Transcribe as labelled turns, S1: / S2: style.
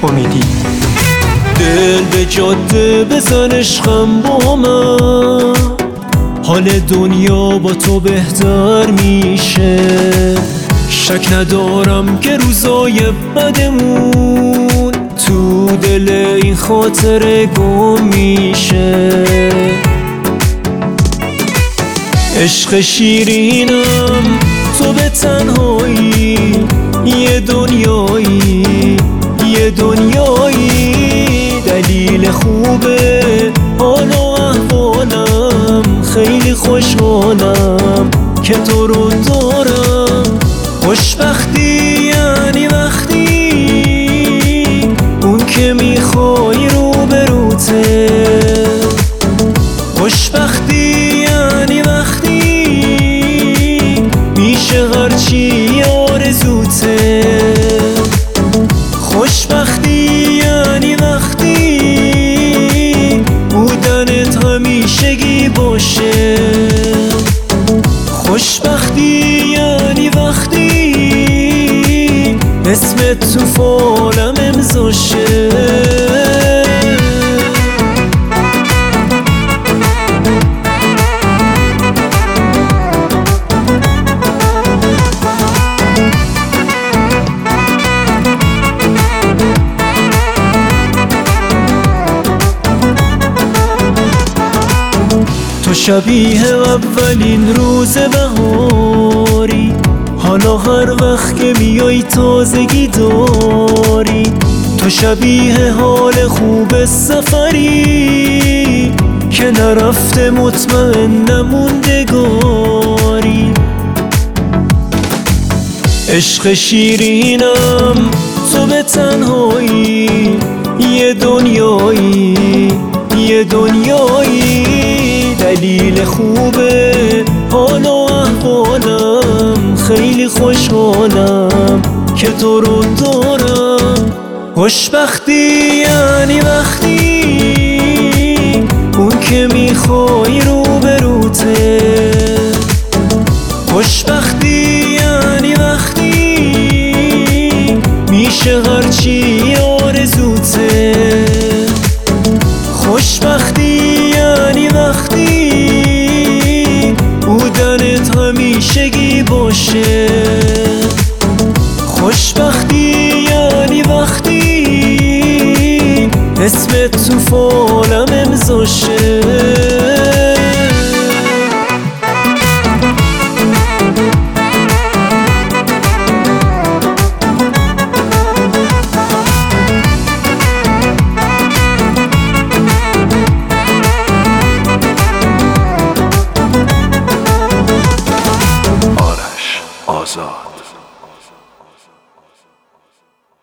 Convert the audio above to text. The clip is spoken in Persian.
S1: امیدی.
S2: دل به جاده بزن عشقم با من، حال دنیا با تو بهتر میشه. شک ندارم که روزای بدمون تو دل این خاطره گم میشه. عشق شیرینم تو به تنهایی، یه دنیایی یه دنیایی. دلیل خوبه حال و احوالم، خیلی خوشحالم که تو رو دارم. خوشبختی یعنی وقتی اون که میخوای روبروته. خوشبختی یعنی وقتی میشه هرچی آرزوته. خوشبختی یعنی وقتی بودنت همیشگی باشه. خوشبختی یعنی وقتی اسمت تو فالم امضاشه. تو شبیه اولین روز بهاری، حالا هر وقت که میای تازگی داری. تو شبیه حال خوب سفری که نرفته مطمئن نموندگاری. عشق شیرینم تو به تنهایی، یه دنیایی یه دنیایی. دلیل خوبه حال و احوالم، خیلی خوشحالم که تو رو دارم. خوشبختی یعنی وقتی اون که میخوای روبروته. خوشبختی یعنی وقتی میشه هرچی آرزوته. خوشبختی یعنی وقتی بودنت همیشگی باشه. خوشبختی یعنی وقتی اسمت تو فالم امضاشه.
S3: آزاد.